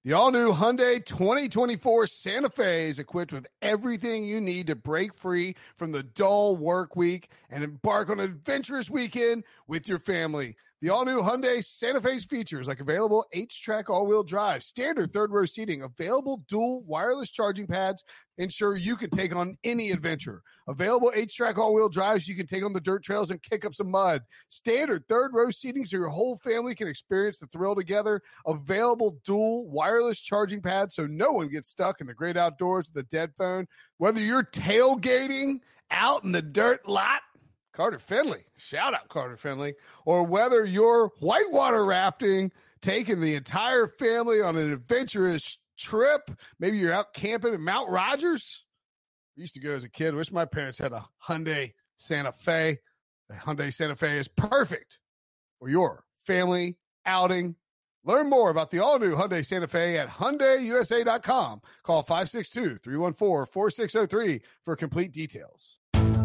The all-new Hyundai 2024 Santa Fe is equipped with everything you need to break free from the dull work week and embark on an adventurous weekend with your family. The all-new Hyundai Santa Fe's features like available H-Track all-wheel drive, standard third-row seating, available dual wireless charging pads, ensure you can take on any adventure. Available H-Track all-wheel drives, you can take on the dirt trails and kick up some mud. Standard third-row seating so your whole family can experience the thrill together. Available dual wireless charging pads so no one gets stuck in the great outdoors with a dead phone. Whether you're tailgating out in the dirt lot, Carter Finley, shout out Carter Finley, or whether you're whitewater rafting, taking the entire family on an adventurous trip, maybe you're out camping at Mount Rogers. I used to go as a kid. Wish my parents had a Hyundai Santa Fe. The Hyundai Santa Fe is perfect for your family outing. Learn more about the all-new Hyundai Santa Fe at HyundaiUSA.com. Call 562-314-4603 for complete details.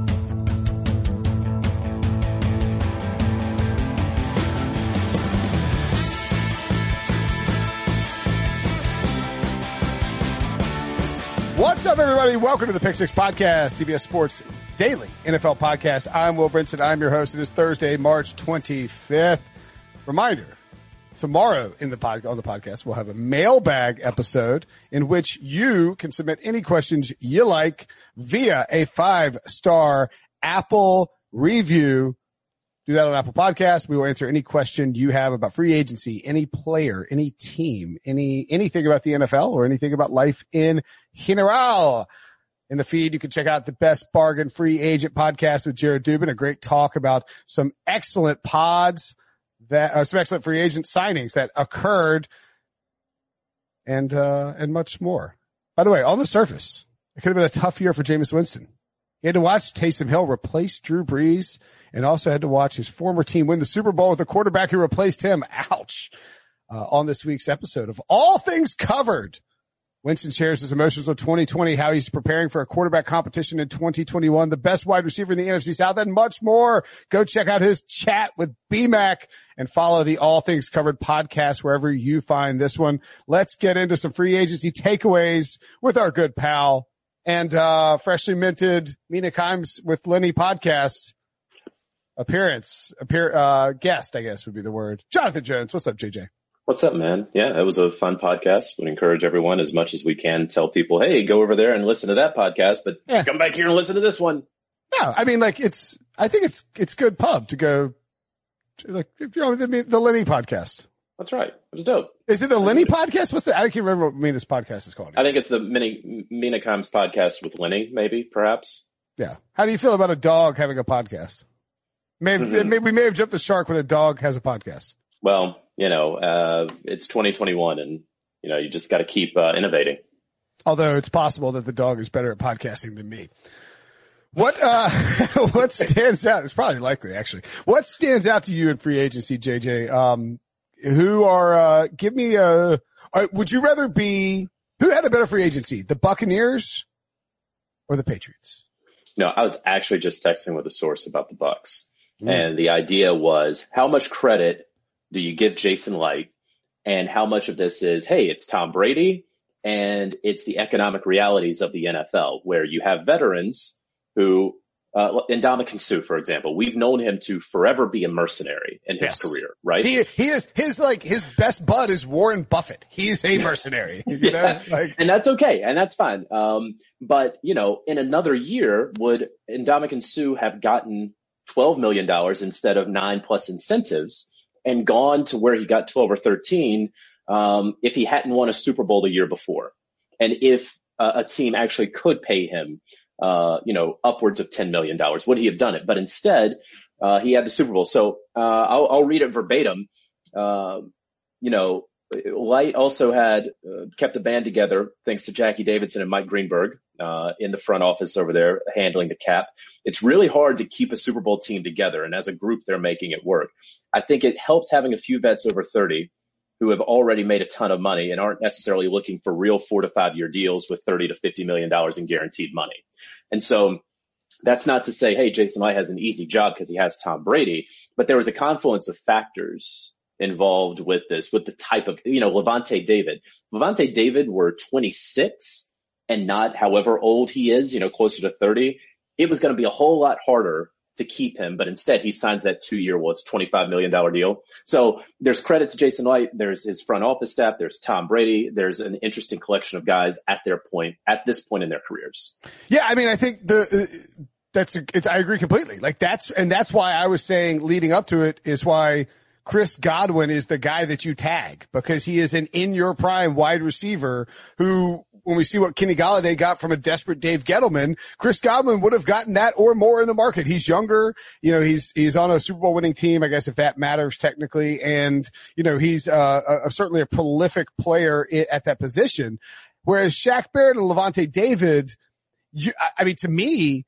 What's up, everybody? Welcome to the Pick Six Podcast, CBS Sports Daily NFL Podcast. I'm Will Brinson. I'm your host. It is Thursday, March 25th. Reminder, tomorrow on the podcast, we'll have a mailbag episode in which you can submit any questions you like via a 5-star Apple review. Do that on Apple Podcasts. We will answer any question you have about free agency, any player, any team, anything about the NFL or anything about life in general. In the feed, you can check out the Best Bargain Free Agent podcast with Jared Dubin, a great talk about some excellent some excellent free agent signings that occurred and much more. By the way, on the surface, it could have been a tough year for Jameis Winston. He had to watch Taysom Hill replace Drew Brees and also had to watch his former team win the Super Bowl with a quarterback who replaced him. Ouch. On this week's episode of All Things Covered, Winston shares his emotions of 2020, how he's preparing for a quarterback competition in 2021, the best wide receiver in the NFC South, and much more. Go check out his chat with BMAC and follow the All Things Covered podcast wherever you find this one. Let's get into some free agency takeaways with our good pal and freshly minted Mina Kimes with Lenny podcast guest, I guess would be the word. Jonathan Jones. What's up, JJ? What's up, man? Yeah, it was a fun podcast. Would encourage everyone as much as we can. Tell people, hey, go over there and listen to that podcast, but come back here and listen to this one. No, I mean, I think it's good pub to go to, if you're on the Lenny podcast. That's right. It was dope. Is it the Lenny podcast? I can't remember what Mina's podcast is called. I think it's the Mina Kimes podcast with Lenny, maybe, perhaps. Yeah. How do you feel about a dog having a podcast? Maybe we may have jumped the shark when a dog has a podcast. Well, it's 2021 and, you just got to keep innovating. Although it's possible that the dog is better at podcasting than me. What stands out? It's probably likely, actually. What stands out to you in free agency, JJ? Would you rather who had a better free agency, the Buccaneers or the Patriots? No, I was actually just texting with a source about the Bucs. And the idea was, how much credit do you give Jason Licht, and how much of this is, hey, it's Tom Brady and it's the economic realities of the NFL, where you have veterans who, Ndamukong Suh, for example, we've known him to forever be a mercenary in his career, right? He is his best bud is Warren Buffett. He's a mercenary, and that's okay. And that's fine. But in another year, would Ndamukong Suh have gotten $12 million instead of 9 plus incentives and gone to where he got 12 or 13 if he hadn't won a Super Bowl the year before? And if a team actually could pay him, upwards of $10 million, would he have done it? But instead, he had the Super Bowl. So I'll read it verbatim. Light also had kept the band together thanks to Jackie Davidson and Mike Greenberg in the front office over there handling the cap. It's really hard to keep a Super Bowl team together, and as a group, they're making it work. I think it helps having a few vets over 30 who have already made a ton of money and aren't necessarily looking for real 4 to 5 year deals with $30 to $50 million in guaranteed money. And so that's not to say, hey, Jason Licht has an easy job because he has Tom Brady, but there was a confluence of factors involved with this, with the type of, Levante David. Levante David were 26 and not however old he is, closer to 30. It was going to be a whole lot harder to keep him, but instead he signs that 2-year, $25 million deal. So there's credit to Jason Licht. There's his front office staff. There's Tom Brady. There's an interesting collection of guys at this point in their careers. Yeah. I mean, I think I agree completely. Like that's why I was saying leading up to it is why Chris Godwin is the guy that you tag, because he is an in your prime wide receiver who, when we see what Kenny Golladay got from a desperate Dave Gettleman, Chris Godwin would have gotten that or more in the market. He's younger. He's on a Super Bowl winning team, I guess, if that matters technically. And, he's certainly a prolific player at that position. Whereas Shaq Barrett and Levante David, to me,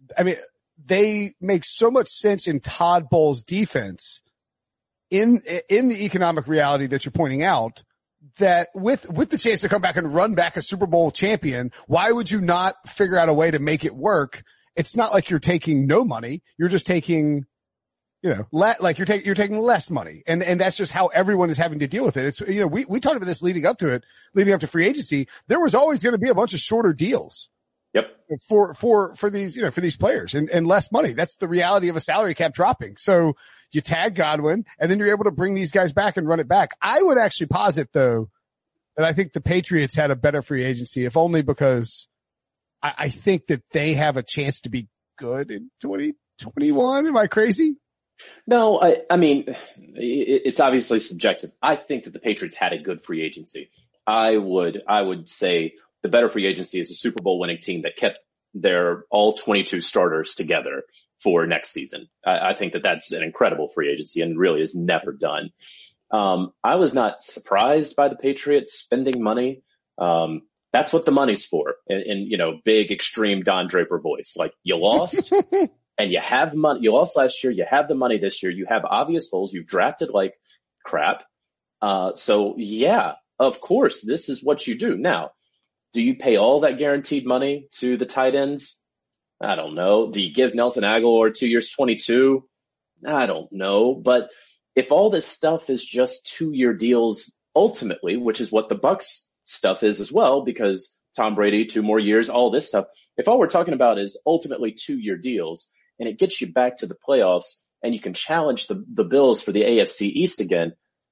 they make so much sense in Todd Bowles' defense in the economic reality that you're pointing out, that with the chance to come back and run back a Super Bowl champion, why would you not figure out a way to make it work? It's not like you're taking no money. You're just taking, you're taking less money. And that's just how everyone is having to deal with it. It's, we talked about this leading up to free agency. There was always going to be a bunch of shorter deals. Yep. For these players and less money. That's the reality of a salary cap dropping. So you tag Godwin and then you're able to bring these guys back and run it back. I would actually posit though that I think the Patriots had a better free agency, if only because I think that they have a chance to be good in 2021. Am I crazy? No, I mean, it's obviously subjective. I think that the Patriots had a good free agency. I would say the better free agency is a Super Bowl winning team that kept their all 22 starters together for next season. I think that that's an incredible free agency and really is never done. I was not surprised by the Patriots spending money. That's what the money's for. In big extreme Don Draper voice, like you lost and you have money. You lost last year. You have the money this year. You have obvious holes. You've drafted like crap. So yeah, of course, this is what you do. Now, do you pay all that guaranteed money to the tight ends? I don't know. Do you give Nelson Agholor 2 years, 22? I don't know. But if all this stuff is just 2-year deals ultimately, which is what the Bucs stuff is as well, because Tom Brady, 2 more years, all this stuff. If all we're talking about is ultimately 2-year deals and it gets you back to the playoffs and you can challenge the Bills for the AFC East again,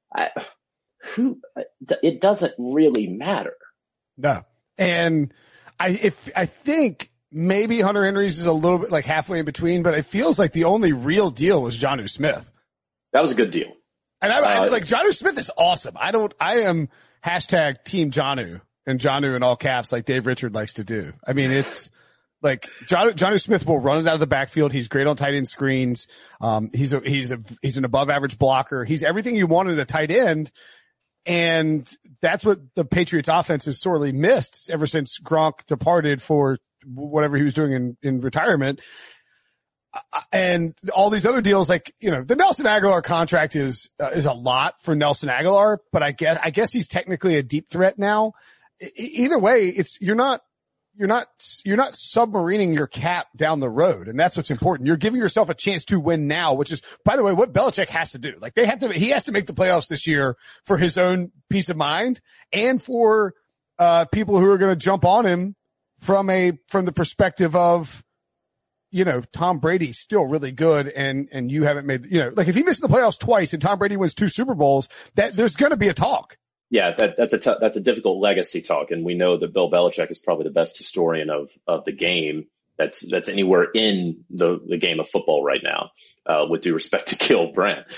it doesn't really matter. No. And I think maybe Hunter Henry's is a little bit like halfway in between, but it feels like the only real deal was Jonnu Smith. That was a good deal. And I like Jonnu Smith is awesome. I am hashtag team Jonnu and Jonnu in all caps like Dave Richard likes to do. I mean, it's like Jonnu Smith will run it out of the backfield. He's great on tight end screens. He's an above average blocker. He's everything you want in a tight end. And that's what the Patriots offense has sorely missed ever since Gronk departed for whatever he was doing in retirement. And all these other deals, like, the Nelson Agholor contract is a lot for Nelson Agholor, but I guess he's technically a deep threat now. Either way, you're not submarining your cap down the road. And that's what's important. You're giving yourself a chance to win now, which is, by the way, what Belichick has to do. Like he has to make the playoffs this year for his own peace of mind and for, people who are going to jump on him from the perspective of, Tom Brady's still really good and you haven't made, like if he misses the playoffs twice and Tom Brady wins 2 Super Bowls, that there's going to be a talk. Yeah, that's a difficult legacy talk, and we know that Bill Belichick is probably the best historian of the game that's anywhere in the game of football right now. With due respect to Gil Brandt,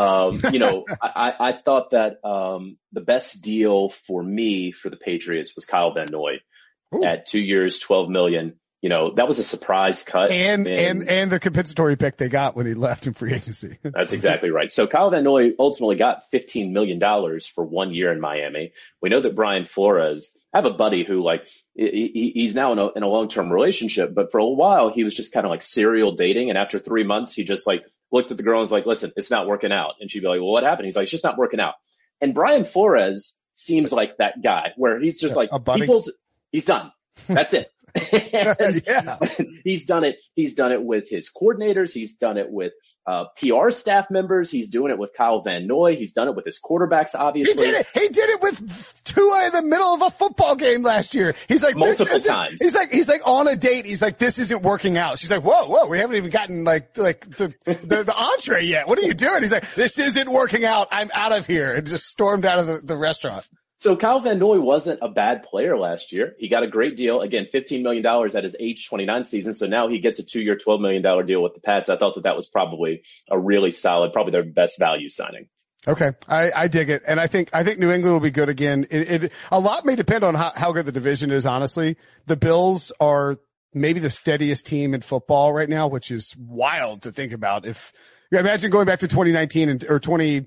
I thought that the best deal for me for the Patriots was Kyle Van Noy at 2 years, $12 million. That was a surprise cut. And the compensatory pick they got when he left in free agency. That's exactly right. So Kyle Van Noy ultimately got $15 million for 1 year in Miami. We know that Brian Flores, I have a buddy who he's now in a long-term relationship, but for a while he was just kind of like serial dating. And after 3 months, he just looked at the girl and was like, listen, it's not working out. And she'd be like, well, what happened? He's like, it's just not working out. And Brian Flores seems like that guy where he's just like, he's done. That's it. Yeah. He's done it. He's done it with his coordinators. He's done it with PR staff members. He's doing it with Kyle Van Noy. He's done it with his quarterbacks, obviously. He did it with Tua in the middle of a football game last year. He's like, multiple times. He's like on a date. He's like, this isn't working out. She's like, whoa, we haven't even gotten like the entree yet. What are you doing? He's like, this isn't working out. I'm out of here. And just stormed out of the restaurant. So Kyle Van Noy wasn't a bad player last year. He got a great deal. Again, $15 million at his age 29 season. So now he gets a 2-year, $12 million deal with the Pats. I thought that was probably a really solid, probably their best value signing. Okay. I dig it. And I think New England will be good again. A lot may depend on how good the division is, honestly. The Bills are maybe the steadiest team in football right now, which is wild to think about. If you imagine going back to 2019 or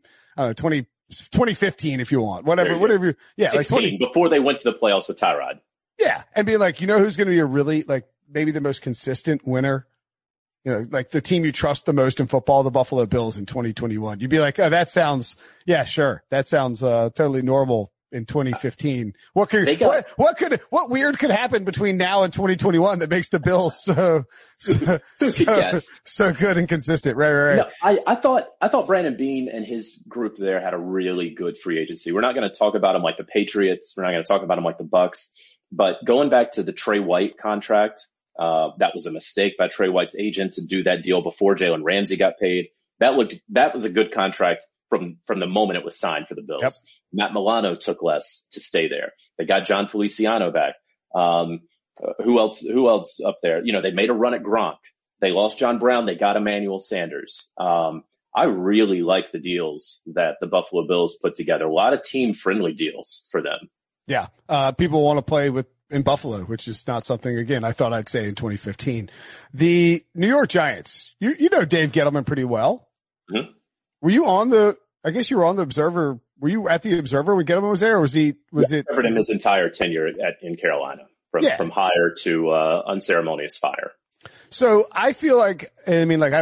2015, if you want, whatever. Yeah. 16, like before they went to the playoffs with Tyrod. Yeah. And being like, who's going to be a really, like, maybe the most consistent winner? Like the team you trust the most in football, the Buffalo Bills in 2021. You'd be like, oh, that sounds, yeah, sure. That sounds, totally normal in 2015. What weird could happen between now and 2021 that makes the Bills so good and consistent? Right. No, I thought Brandon Beane and his group there had a really good free agency. We're not going to talk about him like the Patriots. We're not going to talk about him like the Bucks, but going back to the Trey White contract, that was a mistake by Trey White's agent to do that deal before Jalen Ramsey got paid. That was a good contract from the moment it was signed for the Bills. Yep. Matt Milano took less to stay there. They got John Feliciano back. Who else up there? They made a run at Gronk. They lost John Brown. They got Emmanuel Sanders. I really like the deals that the Buffalo Bills put together. A lot of team friendly deals for them. Yeah. People want to play in Buffalo, which is not something, again, I thought I'd say in 2015. The New York Giants, you know Dave Gettleman pretty well. Mm-hmm. Were you I guess you were on the Observer. Were you at the Observer when Gettleman was there, or was it? Covered him his entire tenure in Carolina, from hire to unceremonious fire. So I feel like, I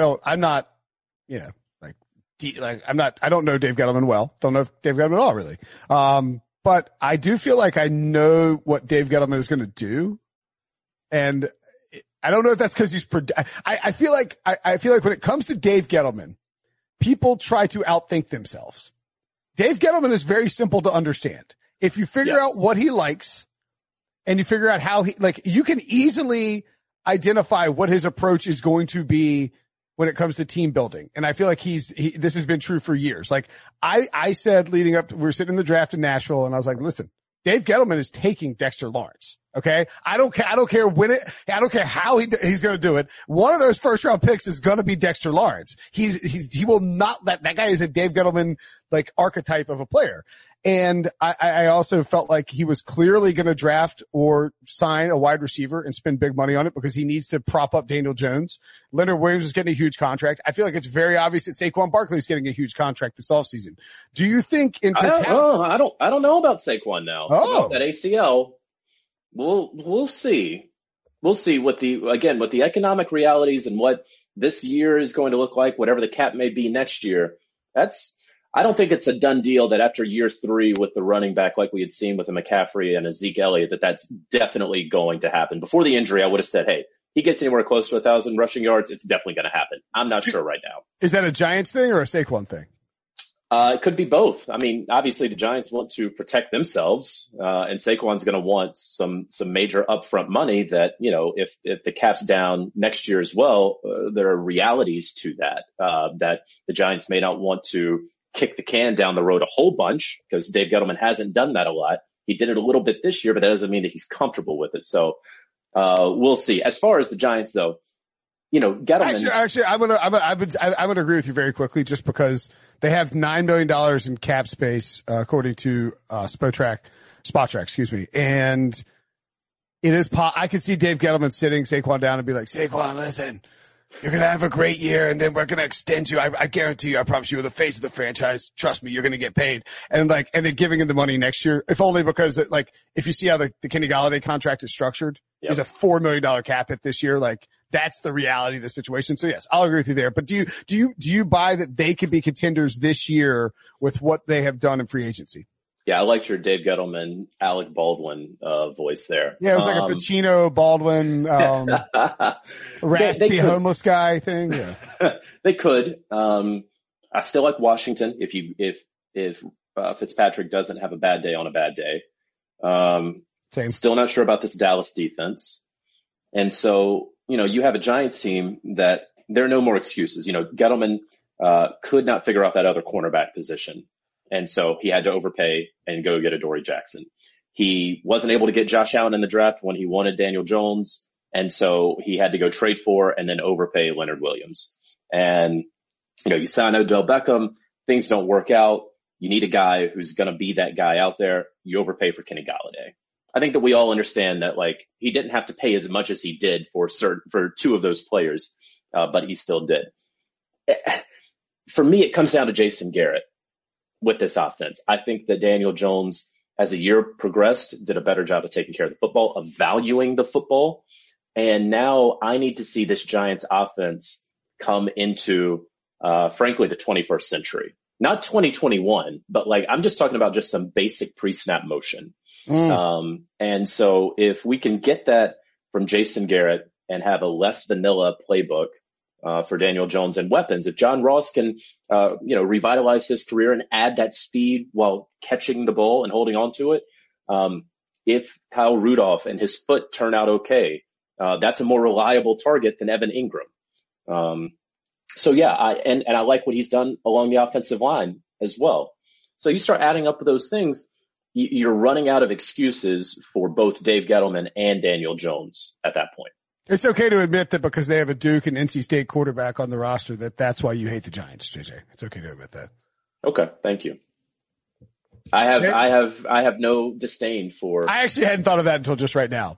don't know Dave Gettleman well. Don't know Dave Gettleman at all, really. But I do feel like I know what Dave Gettleman is going to do. And I don't know if that's because I feel like when it comes to Dave Gettleman, people try to outthink themselves. Dave Gettleman is very simple to understand. If you figure out what he likes and you figure out how you can easily identify what his approach is going to be when it comes to team building. And I feel like this has been true for years. Like I said leading up we were sitting in the draft in Nashville and I was like, listen, Dave Gettleman is taking Dexter Lawrence. Okay. I don't care how he's going to do it. One of those first round picks is going to be Dexter Lawrence. He will not let that guy is a Dave Gettleman like archetype of a player. And I also felt like he was clearly going to draft or sign a wide receiver and spend big money on it because he needs to prop up Daniel Jones. Leonard Williams is getting a huge contract. I feel like it's very obvious that Saquon Barkley is getting a huge contract this offseason. Do you think I don't know about Saquon now. Oh, that ACL. We'll see. We'll see what the economic realities and what this year is going to look like, whatever the cap may be next year. I don't think it's a done deal that after year 3 with the running back like we had seen with a McCaffrey and a Zeke Elliott, that's definitely going to happen. Before the injury, I would have said, hey, he gets anywhere close to 1,000 rushing yards, it's definitely going to happen. I'm not sure right now. Is that a Giants thing or a Saquon thing? It could be both. I mean, obviously the Giants want to protect themselves, and Saquon's going to want some major upfront money that, if the cap's down next year as well, there are realities to that the Giants may not want to kick the can down the road a whole bunch because Dave Gettleman hasn't done that a lot. He did it a little bit this year, but that doesn't mean that he's comfortable with it. So, we'll see. As far as the Giants though, Gettleman. Actually, I would agree with you very quickly just because they have $9 million in cap space, according to, Spotrac, excuse me. And it is, I could see Dave Gettleman sitting Saquon down and be like, Saquon, listen, you're going to have a great year and then we're going to extend you. I guarantee you, I promise you, you're the face of the franchise. Trust me, you're going to get paid. And then giving him the money next year, if only because if you see how the Kenny Golladay contract is structured, there's a $4 million cap hit this year. That's the reality of the situation. So yes, I'll agree with you there. But do you buy that they could be contenders this year with what they have done in free agency? Yeah, I liked your Dave Gettleman, Alec Baldwin voice there. Yeah, it was like a Pacino, Baldwin, raspy homeless guy thing. Yeah. They could. I still like Washington if Fitzpatrick doesn't have a bad day on a bad day. Same. Still not sure about this Dallas defense. And so, you have a Giants team that there are no more excuses. Gettleman could not figure out that other cornerback position. And so he had to overpay and go get Adoree Jackson. He wasn't able to get Josh Allen in the draft when he wanted Daniel Jones. And so he had to go trade for and then overpay Leonard Williams. And, you sign Odell Beckham, things don't work out. You need a guy who's going to be that guy out there. You overpay for Kenny Golladay. I think that we all understand that, he didn't have to pay as much as he did for two of those players, but he still did. For me, it comes down to Jason Garrett with this offense. I think that Daniel Jones, as the year progressed, did a better job of taking care of the football, of valuing the football. And now I need to see this Giants offense come into, frankly, the 21st century. Not 2021, but I'm just talking about just some basic pre-snap motion. And so if we can get that from Jason Garrett and have a less vanilla playbook, for Daniel Jones and weapons, if John Ross can, revitalize his career and add that speed while catching the ball and holding on to it. If Kyle Rudolph and his foot turn out okay, that's a more reliable target than Evan Ingram. So yeah, I like what he's done along the offensive line as well. So you start adding up those things, you're running out of excuses for both Dave Gettleman and Daniel Jones at that point. It's okay to admit that because they have a Duke and NC State quarterback on the roster that's why you hate the Giants, JJ. It's okay to admit that. Okay, thank you. I have no disdain for. I actually hadn't thought of that until just right now,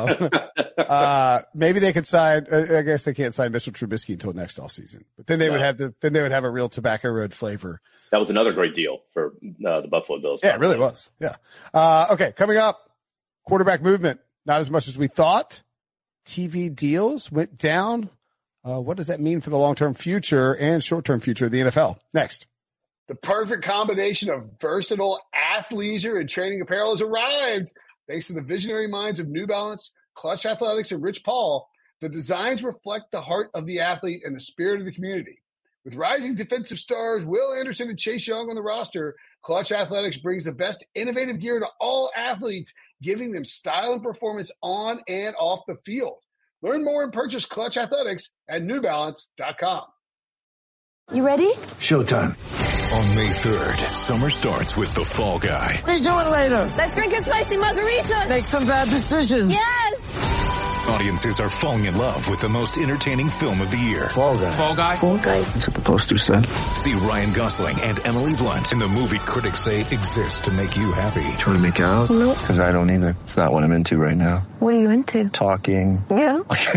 but maybe they could sign. I guess they can't sign Mitchell Trubisky until next offseason. But then they would have a real Tobacco Road flavor. That was another great deal for the Buffalo Bills. Yeah, it really was. Yeah. Okay, coming up, quarterback movement. Not as much as we thought. TV deals went down. What does that mean for the long-term future and short-term future of the NFL? Next. The perfect combination of versatile athleisure and training apparel has arrived. Thanks to the visionary minds of New Balance, Clutch Athletics, and Rich Paul, the designs reflect the heart of the athlete and the spirit of the community. With rising defensive stars Will Anderson and Chase Young on the roster, Clutch Athletics brings the best innovative gear to all athletes, giving them style and performance on and off the field. Learn more and purchase Clutch Athletics at NewBalance.com. You ready? Showtime. On May 3rd, summer starts with The Fall Guy. Let's do it later. Let's drink a spicy margarita. Make some bad decisions. Yes. Audiences are falling in love with the most entertaining film of the year. Fall Guy. Fall Guy? Fall Guy. That's what the poster said. See Ryan Gosling and Emily Blunt in the movie critics say exists to make you happy. Trying to make it out? Nope. Because I don't either. It's not what I'm into right now. What are you into? Talking. Yeah.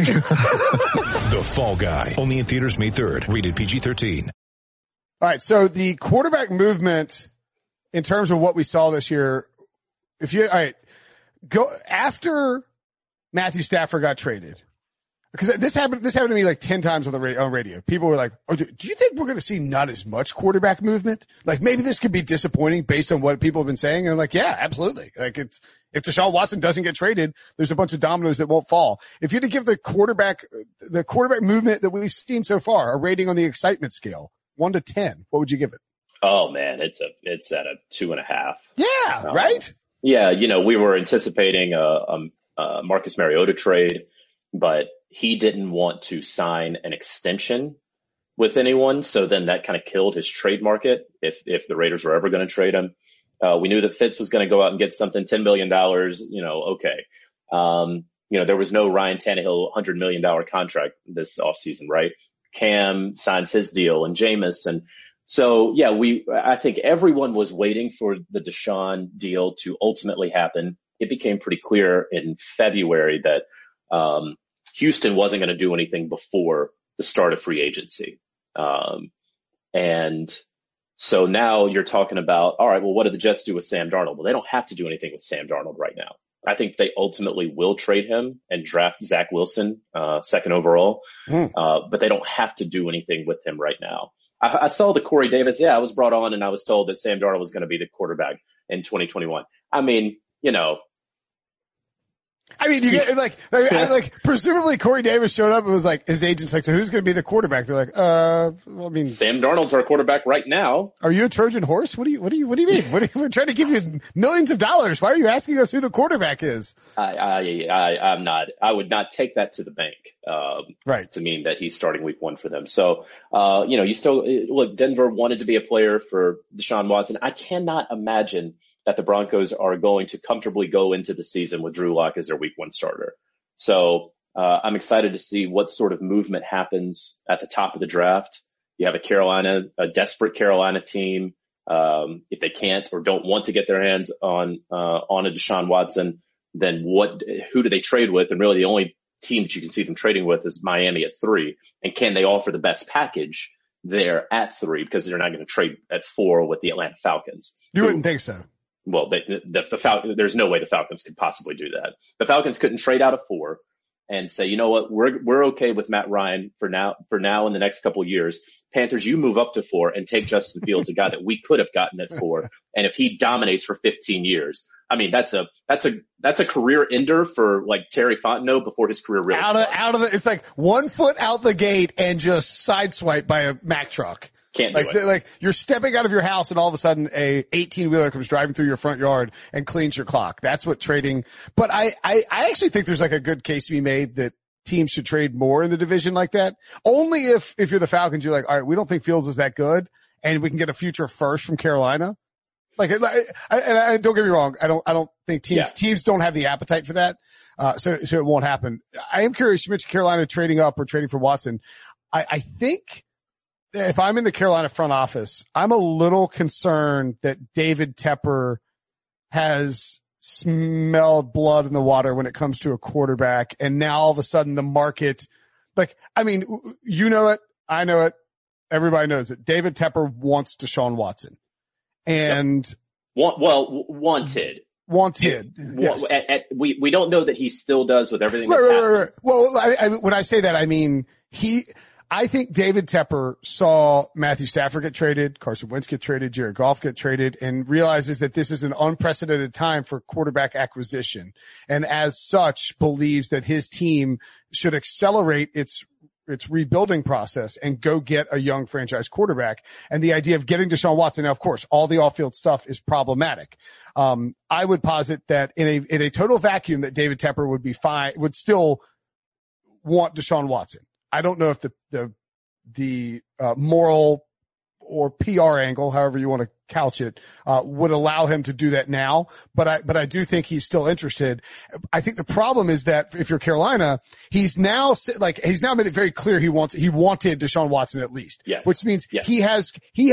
The Fall Guy. Only in theaters May 3rd. Rated PG-13. All right. So the quarterback movement in terms of what we saw this year, go after Matthew Stafford got traded. Because this happened to me 10 times on radio. People were like, "Oh, do you think we're going to see not as much quarterback movement? Maybe this could be disappointing based on what people have been saying." And I'm like, "Yeah, absolutely. If Deshaun Watson doesn't get traded, there's a bunch of dominoes that won't fall." If you had to give the quarterback movement that we've seen so far a rating on the excitement scale, 1 to 10, what would you give it? Oh man, it's at a 2.5. Yeah, right. Yeah, we were anticipating a Marcus Mariota trade, but he didn't want to sign an extension with anyone. So then that kind of killed his trade market. If the Raiders were ever going to trade him, we knew that Fitz was going to go out and get something, $10 million, okay. There was no Ryan Tannehill $100 million contract this offseason, right? Cam signs his deal and Jameis. And so, yeah, I think everyone was waiting for the Deshaun deal to ultimately happen. It became pretty clear in February that, Houston wasn't going to do anything before the start of free agency. And so now you're talking about, all right, well, what do the Jets do with Sam Darnold? Well, they don't have to do anything with Sam Darnold right now. I think they ultimately will trade him and draft Zach Wilson, second overall. But they don't have to do anything with him right now. I saw the Corey Davis. Yeah, I was brought on and I was told that Sam Darnold was going to be the quarterback in 2021. I mean, you know. I mean, you get like presumably Corey Davis showed up and was like, his agent's like, so who's going to be the quarterback? They're like, well, I mean, Sam Darnold's our quarterback right now. Are you a Trojan horse? What do you mean? We're trying to give you millions of dollars. Why are you asking us who the quarterback is? I'm not. I would not take that to the bank. Right. To mean that he's starting week 1 for them. So, you still look. Denver wanted to be a player for Deshaun Watson. I cannot imagine that the Broncos are going to comfortably go into the season with Drew Lock as their week 1 starter. So, I'm excited to see what sort of movement happens at the top of the draft. You have a desperate Carolina team. If they can't or don't want to get their hands on a Deshaun Watson, then who do they trade with? And really the only team that you can see them trading with is Miami at 3. And can they offer the best package there at 3? Because they're not going to trade at 4 with the Atlanta Falcons. You wouldn't think so. Well, there's no way the Falcons could possibly do that. The Falcons couldn't trade out of 4 and say, you know what, we're okay with Matt Ryan for now in the next couple of years. Panthers, you move up to 4 and take Justin Fields, a guy that we could have gotten at 4. And if he dominates for 15 years, I mean, that's a career ender for like Terry Fontenot before his career really started. It's like 1 foot out the gate and just sideswiped by a Mack truck. Can't do it. Like you're stepping out of your house and all of a sudden a 18-wheeler comes driving through your front yard and cleans your clock. That's what trading. But I actually think there's like a good case to be made that teams should trade more in the division like that. Only if you're the Falcons, you're like, all right, we don't think Fields is that good and we can get a future first from Carolina. Like, I don't get me wrong. I don't think teams don't have the appetite for that. So it won't happen. I am curious. You mentioned Carolina trading up or trading for Watson. I think if I'm in the Carolina front office, I'm a little concerned that David Tepper has smelled blood in the water when it comes to a quarterback. And now all of a sudden the market, you know it. I know it. Everybody knows it. David Tepper wants Deshaun Watson. And wanted. Yes. We don't know that he still does with everything that's happened. Right. Well, when I say that, I mean, I think David Tepper saw Matthew Stafford get traded, Carson Wentz get traded, Jared Goff get traded, and realizes that this is an unprecedented time for quarterback acquisition. And as such, believes that his team should accelerate its rebuilding process and go get a young franchise quarterback. And the idea of getting Deshaun Watson, now, of course, all the off-field stuff is problematic. I would posit that in a total vacuum that David Tepper would be fine, would still want Deshaun Watson. I don't know if the moral or PR angle, however you want to couch it, would allow him to do that now. But I do think he's still interested. I think the problem is that if you're Carolina, he's now made it very clear he wanted Deshaun Watson at least. Yes. Which means yes. he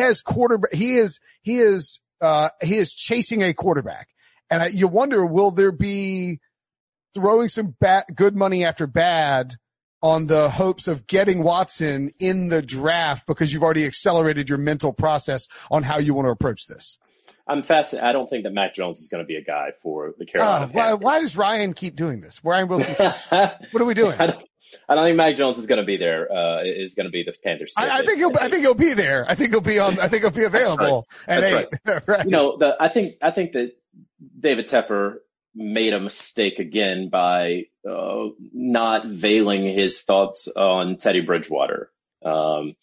is chasing a quarterback. And you wonder, will there be throwing some good money after bad on the hopes of getting Watson in the draft because you've already accelerated your mental process on how you want to approach this? I'm fascinated. I don't think that Mac Jones is going to be a guy for the Carolina Panthers. Why does Ryan keep doing this? Ryan Wilson, what are we doing? I don't think Mac Jones is going to be there. Is going to be the Panthers. I think he'll be there. I think he'll be available. That's right. Right. I think that David Tepper made a mistake again by not veiling his thoughts on Teddy Bridgewater. When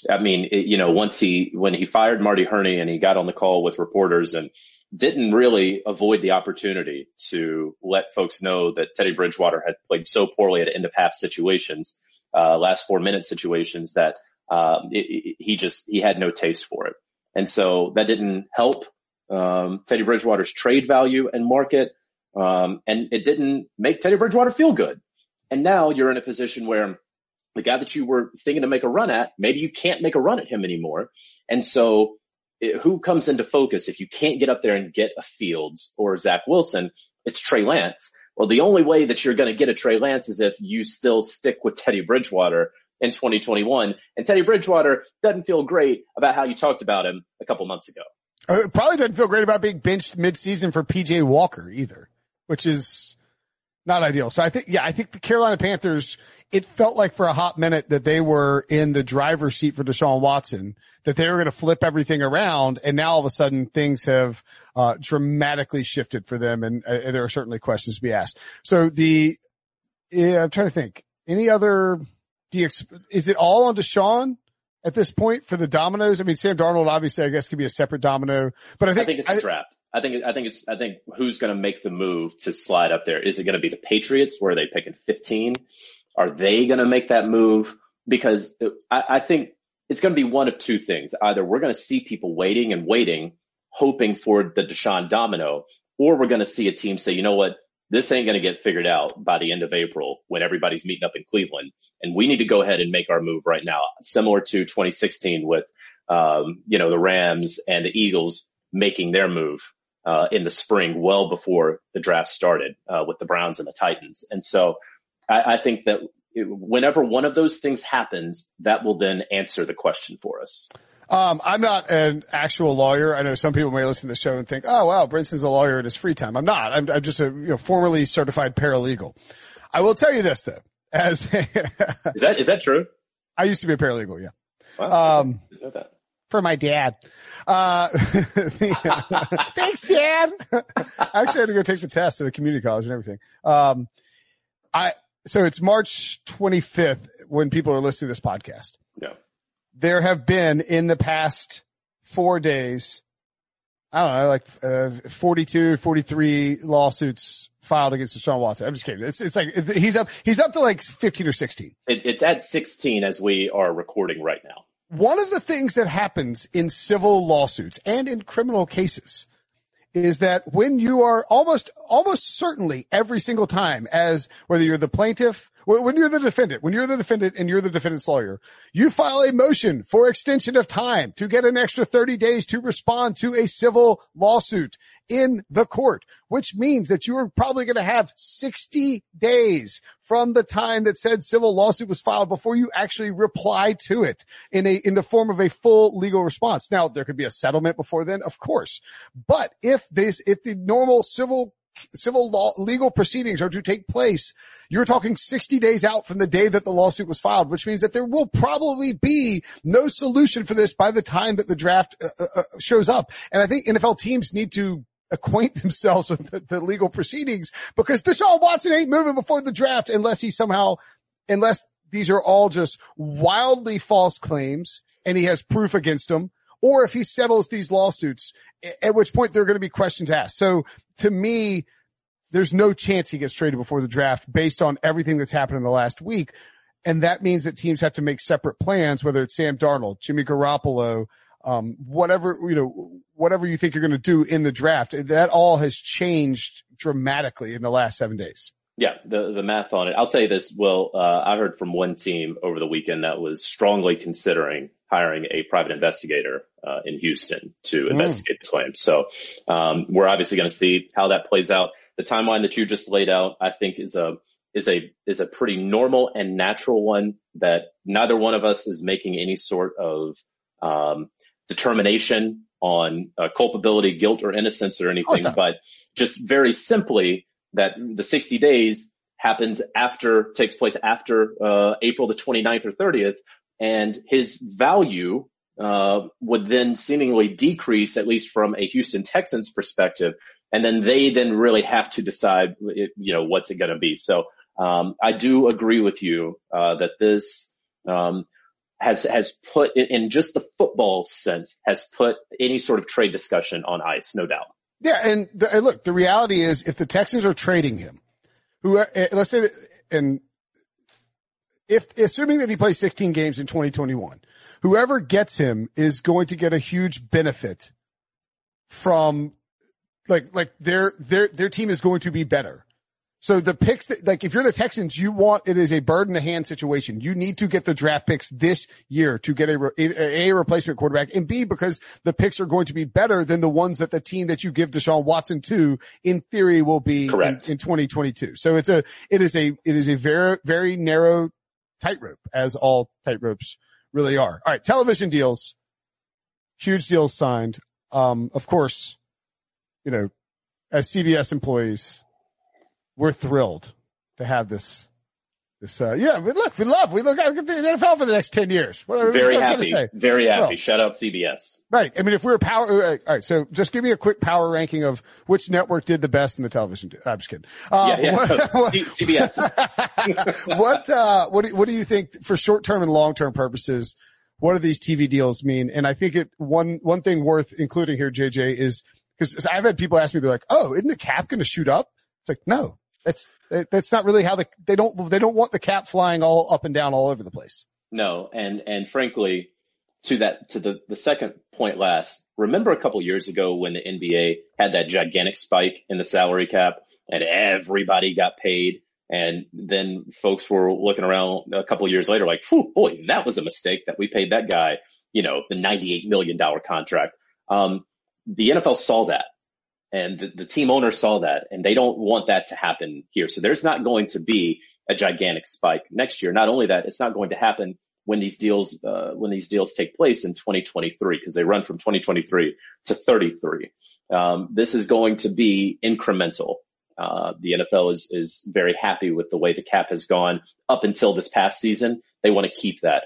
he fired Marty Hurney and he got on the call with reporters and didn't really avoid the opportunity to let folks know that Teddy Bridgewater had played so poorly at end of half situations, last 4-minute situations that he had no taste for it. And so that didn't help Teddy Bridgewater's trade value and market. And it didn't make Teddy Bridgewater feel good. And now you're in a position where the guy that you were thinking to make a run at, maybe you can't make a run at him anymore. And so who comes into focus if you can't get up there and get a Fields or Zach Wilson? It's Trey Lance. Well, the only way that you're going to get a Trey Lance is if you still stick with Teddy Bridgewater in 2021. And Teddy Bridgewater doesn't feel great about how you talked about him a couple months ago. Probably doesn't feel great about being benched mid-season for PJ Walker either, which is Not ideal. So I think the Carolina Panthers, it felt like for a hot minute that they were in the driver's seat for Deshaun Watson, that they were going to flip everything around. And now all of a sudden things have, dramatically shifted for them. And there are certainly questions to be asked. So I'm trying to think, any other, is it all on Deshaun at this point for the dominoes? I mean, Sam Darnold obviously I guess could be a separate domino, but I think it's the draft. I think who's going to make the move to slide up there? Is it going to be the Patriots where they pick in 15? Are they going to make that move? Because I think it's going to be one of two things. Either we're going to see people waiting, hoping for the Deshaun domino, or we're going to see a team say, you know what? This ain't going to get figured out by the end of April when everybody's meeting up in Cleveland. And we need to go ahead and make our move right now. Similar to 2016 with, the Rams and the Eagles making their move in the spring, well before the draft started, with the Browns and the Titans. And so I think that whenever one of those things happens, that will then answer the question for us. I'm not an actual lawyer. I know some people may listen to the show and think, oh, wow, Brinson's a lawyer in his free time. I'm not. I'm just a formerly certified paralegal. I will tell you this though, is that true? I used to be a paralegal. Yeah. Wow. I didn't know that. For my dad. Thanks, Dad. I actually had to go take the test at a community college and everything. So it's March 25th when people are listening to this podcast. Yeah. There have been in the past 4 days, I don't know, like 42, 43 lawsuits filed against Deshaun Watson. I'm just kidding. It's like he's up to like 15 or 16. It's at 16 as we are recording right now. One of the things that happens in civil lawsuits and in criminal cases is that when you are almost certainly every single time, as whether you're the plaintiff, when you're the defendant and you're the defendant's lawyer, you file a motion for extension of time to get an extra 30 days to respond to a civil lawsuit in the court, which means that you are probably going to have 60 days from the time that said civil lawsuit was filed before you actually reply to it in the form of a full legal response. Now, there could be a settlement before then, of course, but if the normal civil law legal proceedings are to take place, you're talking 60 days out from the day that the lawsuit was filed, which means that there will probably be no solution for this by the time that the draft shows up. And I think NFL teams need to acquaint themselves with the legal proceedings, because Deshaun Watson ain't moving before the draft unless these are all just wildly false claims and he has proof against them, or if he settles these lawsuits, at which point there are going to be questions asked. So to me, there's no chance he gets traded before the draft based on everything that's happened in the last week. And that means that teams have to make separate plans, whether it's Sam Darnold, Jimmy Garoppolo, whatever you think you're going to do in the draft. That all has changed dramatically in the last 7 days. Yeah, the math on it. I'll tell you this, Will, I heard from one team over the weekend that was strongly considering hiring a private investigator in Houston to investigate the claims. So we're obviously going to see how that plays out. The timeline that you just laid out, I think, is a pretty normal and natural one, that neither one of us is making any sort of determination on culpability, guilt, or innocence or anything, but just very simply that the 60 days takes place after April the 29th or 30th, and his value would then seemingly decrease, at least from a Houston Texans perspective, and then they really have to decide, what's it going to be. So I do agree with you that this has put, in just the football sense, has put any sort of trade discussion on ice, no doubt. Yeah, and look, the reality is, if the Texans are trading him, let's say, and assuming that he plays 16 games in 2021, whoever gets him is going to get a huge benefit from, like their team is going to be better. So the picks if you're the Texans, you want it as a bird in the hand situation. You need to get the draft picks this year to get a replacement quarterback, and B, because the picks are going to be better than the ones that the team that you give Deshaun Watson to, in theory, will be in 2022. So it is a very, very narrow tightrope, as all tightropes really are. All right. Television deals, huge deals signed. Of course, as CBS employees, we're thrilled to have this. Yeah, but look, we look at the NFL for the next 10 years. Whatever. Very happy. Well, Shout out CBS. Right. I mean, if we were all right. So just give me a quick power ranking of which network did the best in the television. I'm just kidding. CBS. What do you think for short-term and long-term purposes? What do these TV deals mean? And I think one thing worth including here, JJ, is because I've had people ask me, they're like, "Oh, isn't the cap going to shoot up?" It's like, no. That's not really how they don't want the cap flying all up and down all over the place. No. And frankly, to the second point last, remember a couple years ago when the NBA had that gigantic spike in the salary cap and everybody got paid, and then folks were looking around a couple of years later like, "Whew, boy, that was a mistake that we paid that guy, the $98 million contract." The NFL saw that. And the team owner saw that, and they don't want that to happen here. So there's not going to be a gigantic spike next year. Not only that, it's not going to happen when these deals take place in 2023, because they run from 2023 to 33. This is going to be incremental. The NFL is very happy with the way the cap has gone up until this past season. They want to keep that.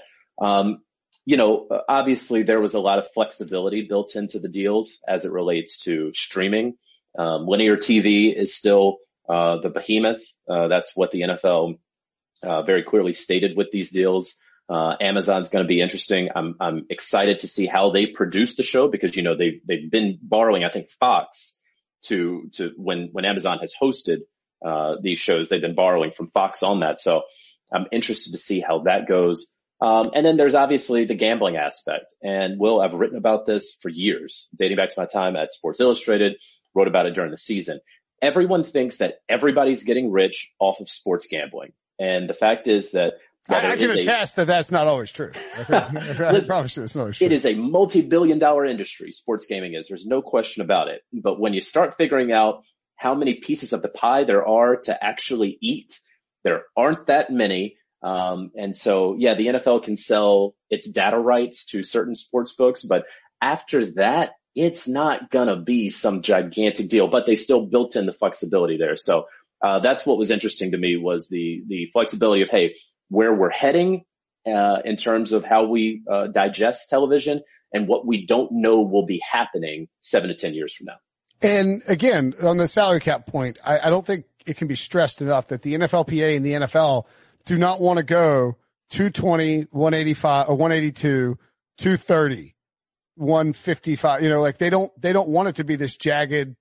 Obviously there was a lot of flexibility built into the deals as it relates to streaming. Linear TV is still, the behemoth. That's what the NFL, very clearly stated with these deals. Amazon's going to be interesting. I'm excited to see how they produce the show because, they've been borrowing, I think, Fox to when Amazon has hosted, these shows, they've been borrowing from Fox on that. So I'm interested to see how that goes. And then there's obviously the gambling aspect. And I've written about this for years, dating back to my time at Sports Illustrated, wrote about it during the season. Everyone thinks that everybody's getting rich off of sports gambling. And the fact is that I can attest that that's not always true. I promise you it's not always true. It is a multi-billion-dollar industry, sports gaming is. There's no question about it. But when you start figuring out how many pieces of the pie there are to actually eat, there aren't that many. And so, the NFL can sell its data rights to certain sports books, but after that, it's not gonna be some gigantic deal, but they still built in the flexibility there. So, that's what was interesting to me was the flexibility of, hey, where we're heading, in terms of how we, digest television and what we don't know will be happening 7 to 10 years from now. And again, on the salary cap point, I don't think it can be stressed enough that the NFLPA and the NFL do not want to go 220, 185 or 182, 230, 155. They don't want it to be this jagged,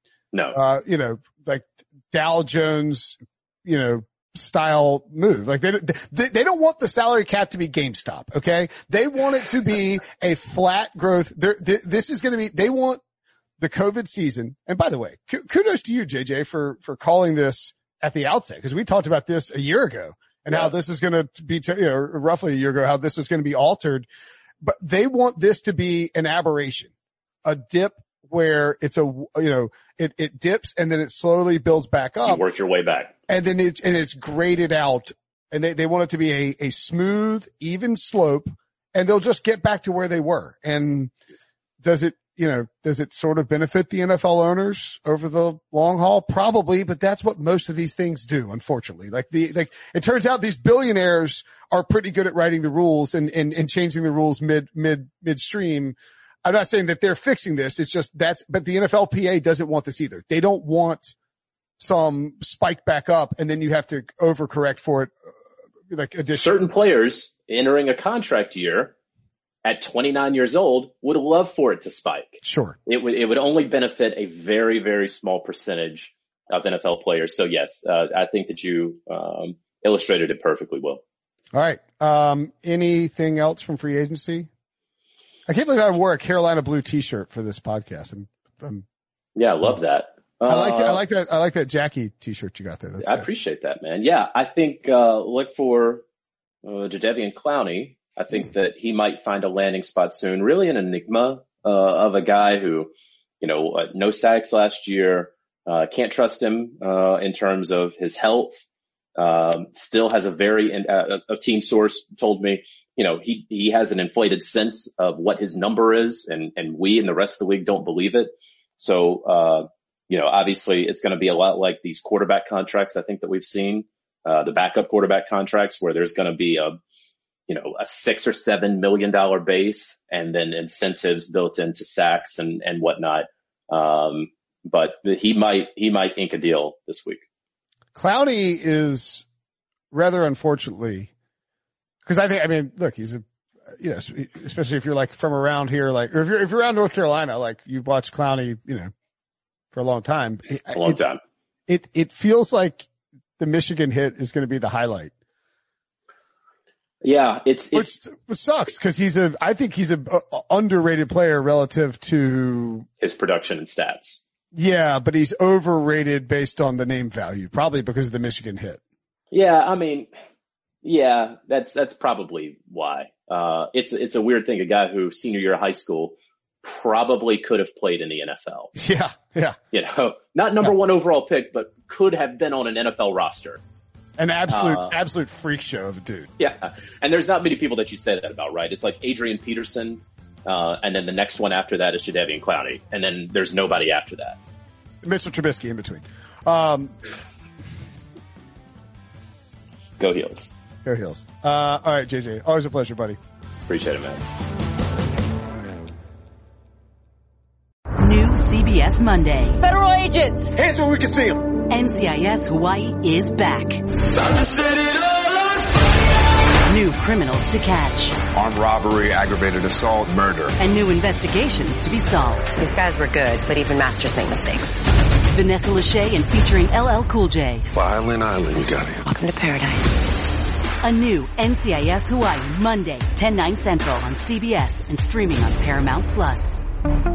like Dow Jones, style move. Like they don't want the salary cap to be GameStop. Okay. They want it to be a flat growth. This is going to be, they want the COVID season. And by the way, kudos to you, JJ, for calling this at the outset, because we talked about this a year ago. And how this is going to be, roughly a year ago, how this is going to be altered. But they want this to be an aberration, a dip where it's it dips and then it slowly builds back up. You work your way back. And then it's graded out. And they want it to be a smooth, even slope, and they'll just get back to where they were. And does it sort of benefit the NFL owners over the long haul? Probably, but that's what most of these things do, unfortunately. It turns out these billionaires are pretty good at writing the rules and changing the rules midstream. I'm not saying that they're fixing this. It's just but the NFLPA doesn't want this either. They don't want some spike back up and then you have to overcorrect for it. Certain players entering a contract year at 29 years old would love for it to spike. Sure. It would only benefit a very, very small percentage of NFL players. So yes, I think that you, illustrated it perfectly well. All right. Anything else from free agency? I can't believe I wore a Carolina blue t-shirt for this podcast. Yeah, I love that. I like that Jackie t-shirt you got there. I appreciate that, man. Yeah. I think, look for, Jadeveon Clowney. I think that he might find a landing spot soon. Really an enigma, of a guy who, no sacks last year. Can't trust him, in terms of his health. Still has a team source told me, he has an inflated sense of what his number is and we and the rest of the league don't believe it. So, obviously it's going to be a lot like these quarterback contracts I think that we've seen. the backup quarterback contracts, where there's going to be a $6 or $7 million base and then incentives built into sacks and whatnot. But he might ink a deal this week. Clowney is rather unfortunately, because look, he's especially if you're like from around here, like, or if you're around North Carolina, like you've watched Clowney, for a long time. It feels like the Michigan hit is going to be the highlight. Yeah, which sucks because I think he's a underrated player relative to his production and stats. Yeah, but he's overrated based on the name value, probably because of the Michigan hit. Yeah, that's probably why. It's a weird thing. A guy who senior year of high school probably could have played in the NFL. Yeah. Not number one overall pick, but could have been on an NFL roster. An absolute freak show of a dude. Yeah. And there's not many people that you say that about, right? It's like Adrian Peterson, and then the next one after that is Jadeveon Clowney, and then there's nobody after that. Mitchell Trubisky in between. Go Heels. Go Heels. All right, JJ. Always a pleasure, buddy. Appreciate it, man. New CBS Monday. Federal agents! Hands where we can see them. NCIS Hawaii is back. New criminals to catch. Armed robbery, aggravated assault, murder. And new investigations to be solved. These guys were good, but even masters make mistakes. Vanessa Lachey and featuring LL Cool J. Violin Island, you got it. Welcome to paradise. A new NCIS Hawaii, Monday, 10/9 Central on CBS and streaming on Paramount Plus.